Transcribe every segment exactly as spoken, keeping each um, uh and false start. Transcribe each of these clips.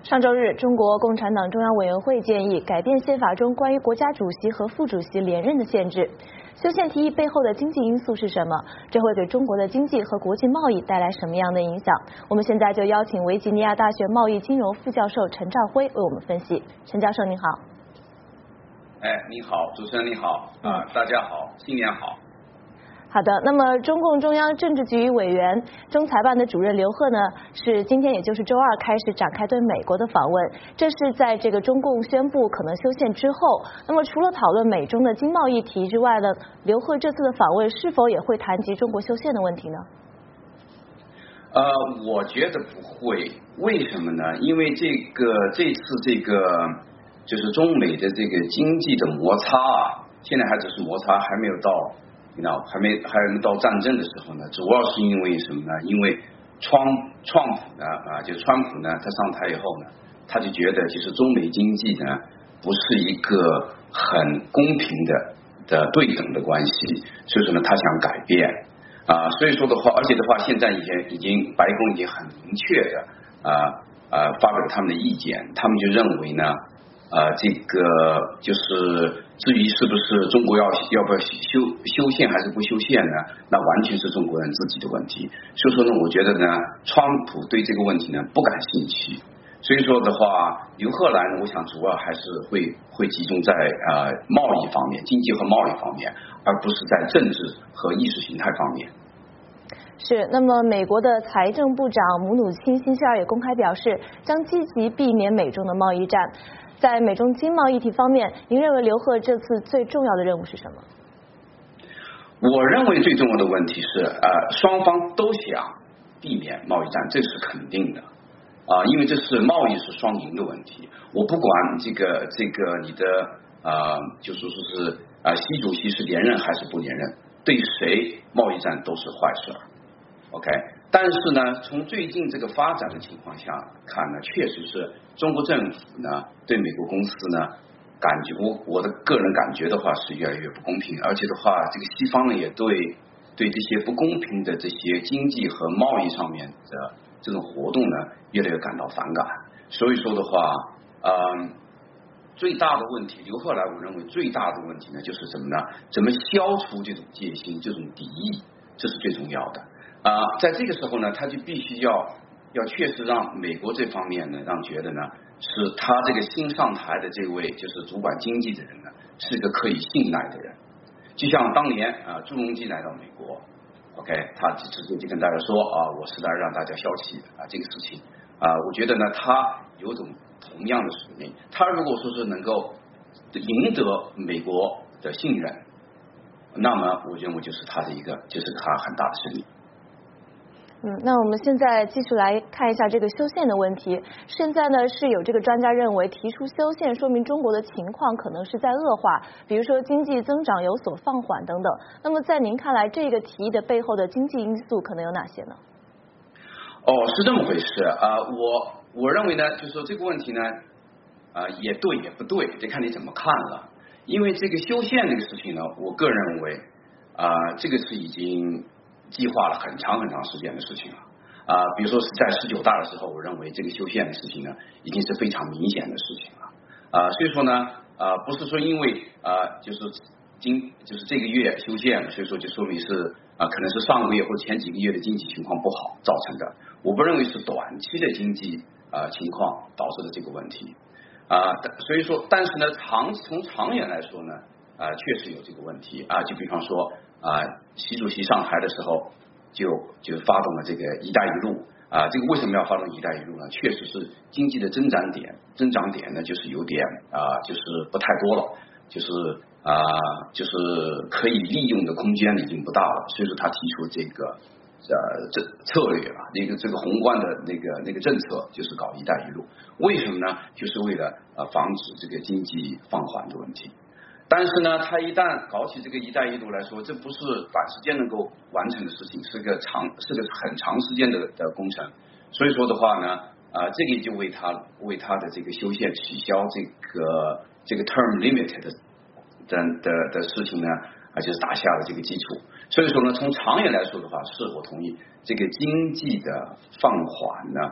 上周日，中国共产党中央委员会建议改变宪法中关于国家主席和副主席连任的限制。修宪提议背后的经济因素是什么？这会给中国的经济和国际贸易带来什么样的影响？我们现在就邀请维吉尼亚大学贸易金融副教授陈兆辉为我们分析。陈教授您好。 哎，你好，主持人你好啊、呃，大家好，新年好。 好的，那么中共中央政治局委员、中裁办的主任刘鹤呢，是今天也就是周二开始展开对美国的访问，这是在这个中共宣布可能修宪之后。那么除了讨论美中的经贸议题之外呢，刘鹤这次的访问是否也会谈及中国修宪的问题呢？ 呃，我觉得不会，为什么呢？因为这个这次这个就是中美的这个经济的摩擦啊，现在还只是摩擦，还没有到。那还没还没到战争的时候呢，主要是因为什么呢？因为川川普呢啊，就川普呢，他上台以后呢，他就觉得其实中美经济呢不是一个很公平的的对等的关系，所以说呢，他想改变啊，所以说的话，而且的话，现在已经已经白宫已经很明确的啊啊发表他们的意见，他们就认为呢。呃，这个就是至于是不是中国要要不要修修宪还是不修宪呢？那完全是中国人自己的问题。所以说呢，我觉得呢，川普对这个问题呢不感兴趣。所以说的话，刘鹤来呢，我想主要还是会会集中在呃贸易方面、经济和贸易方面，而不是在政治和意识形态方面。 是，那么美国的财政部长姆努钦星期二也公开表示，将积极避免美中的贸易战。在美中经贸议题方面，您认为刘鹤这次最重要的任务是什么？ 我认为最重要的问题是，呃，双方都想避免贸易战，这是肯定的啊、呃，因为这是贸易是双赢的问题。我不管这个这个你的呃，就说说是啊、呃，习主席是连任还是不连任，对谁贸易战都是坏事儿。OK， 但是呢，从最近这个发展的情况下看呢，确实是中国政府呢对美国公司呢感觉，我我的个人感觉的话是越来越不公平，而且的话，这个西方呢也对对这些不公平的这些经济和贸易上面的这种活动呢越来越感到反感。所以说的话，嗯，最大的问题，刘鹤来我认为最大的问题呢就是什么呢？怎么消除这种戒心、这种敌意，这是最重要的。啊、呃，在这个时候呢，他就必须要要确实让美国这方面呢，让觉得呢，是他这个新上台的这位就是主管经济的人呢，是个可以信赖的人。就像当年啊、呃，朱镕基来到美国 ，OK， 他直接就跟大家说啊，我是来让大家消气的啊，这个事情啊、呃，我觉得呢，他有种同样的使命。他如果说是能够赢得美国的信任，那么我认为就是他的一个，就是他很大的胜利。 嗯，那我们现在继续来看一下这个修宪的问题。现在呢，是有这个专家认为提出修宪，说明中国的情况可能是在恶化，比如说经济增长有所放缓等等。那么在您看来，这个提议的背后的经济因素可能有哪些呢？ 哦，是这么回事啊、呃，我我认为呢，就是说这个问题呢，啊、呃，也对也不对，得看你怎么看了。因为这个修宪这个事情呢，我个人认为啊、呃，这个是已经。计划了很长很长时间的事情了啊、呃，比如说是在十九大的时候，我认为这个修宪的事情呢，已经是非常明显的事情了啊、呃，所以说呢，啊、呃，不是说因为啊、呃，就是今就是这个月修宪，所以说就说明是啊、呃，可能是上个月或者前几个月的经济情况不好造成的。我不认为是短期的经济啊、呃、情况导致的这个问题啊、呃，所以说，但是呢，长从长远来说呢，啊、呃，确实有这个问题啊、呃，就比方说。啊，习主席上台的时候就就发动了这个“一带一路”啊，这个为什么要发动“一带一路”呢？确实是经济的增长点，增长点呢就是有点啊，就是不太多了，就是啊，就是可以利用的空间已经不大了，所以说他提出这个呃这策略啊，那个这个宏观的那个那个政策就是搞“一带一路”，为什么呢？就是为了呃防止这个经济放缓的问题。但是呢，他一旦搞起这个“一带一路”来说，这不是短时间能够完成的事情，是个长，是个很长时间的的工程。所以说的话呢，啊、呃，这个就为他为他的这个修宪取消这个这个 term limit 的的的的事情呢，啊，就是打下了这个基础。所以说呢，从长远来说的话，是我同意这个经济的放缓呢，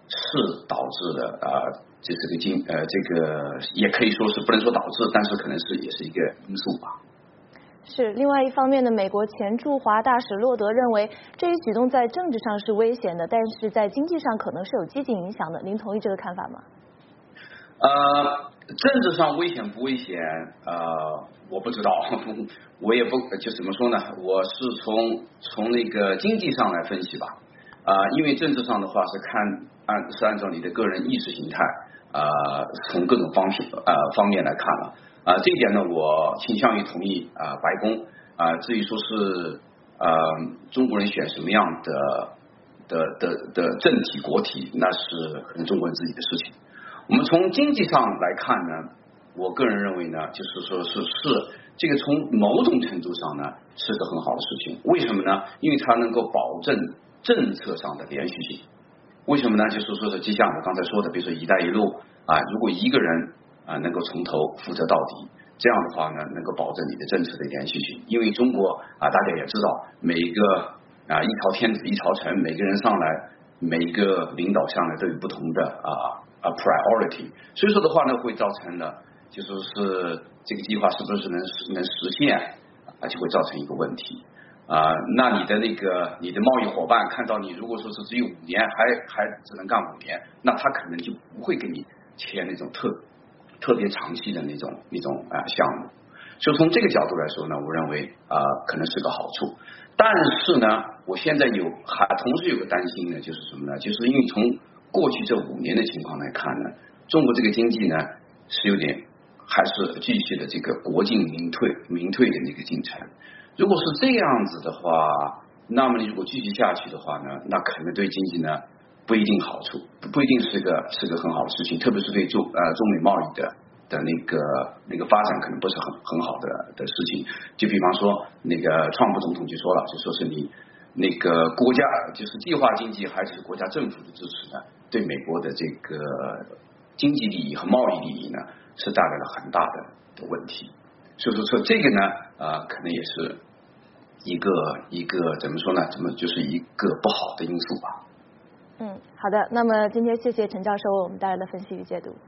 是导致的啊、呃，这这个经呃这个也可以说是不能说导致，但是可能是也是一个因素吧。 是，另外一方面呢，美国前驻华大使洛德认为这一举动在政治上是危险的，但是在经济上可能是有积极影响的。您同意这个看法吗？ 呃，政治上危险不危险？呃，我不知道，我也不就怎么说呢？我是从从那个经济上来分析吧。啊、呃，因为政治上的话是看按是按照你的个人意识形态啊、呃，从各种方面呃方面来看了。啊、呃，这一点呢，我倾向于同意啊、呃，白宫啊、呃，至于说是呃中国人选什么样的的的的政体国体，那是可能中国人自己的事情。我们从经济上来看呢，我个人认为呢，就是说是是这个从某种程度上呢是个很好的事情。为什么呢？因为它能够保证政策上的连续性。为什么呢？就是说是就像我刚才说的，比如说“一带一路”啊，如果一个人啊能够从头负责到底，这样的话呢，能够保证你的政策的连续性。因为中国啊，大家也知道，每一个啊一朝天子一朝臣，每个人上来，每一个领导上来都有不同的啊啊 priority， 所以说的话呢，会造成了就说是这个计划是不是能能实现啊，就会造成一个问题。啊、呃，那你的那个你的贸易伙伴看到你如果说是只有五年，还还只能干五年，那他可能就不会跟你签那种特特别长期的那种那种啊、呃、项目。所以从这个角度来说呢，我认为啊、呃、可能是个好处。但是呢，我现在有还同时有个担心呢，就是什么呢？就是因为从过去这五年的情况来看呢，中国这个经济呢是有点还是继续的这个国进民退民退的那个进程。如果是这样子的话，那么你如果继续下去的话呢，那可能对经济呢不一定好处，不一定是个是个很好的事情，特别是对中呃中美贸易的的那个那个发展可能不是很很好的的事情。就比方说那个川普总统就说了，就说是你那个国家就是计划经济还是国家政府的支持呢，对美国的这个经济利益和贸易利益呢是带来了很大的的问题。所以说说这个呢呃可能也是一个一个怎么说呢？怎么就是一个不好的因素吧。 嗯，好的。那么今天谢谢陈教授为我们带来的分析与解读。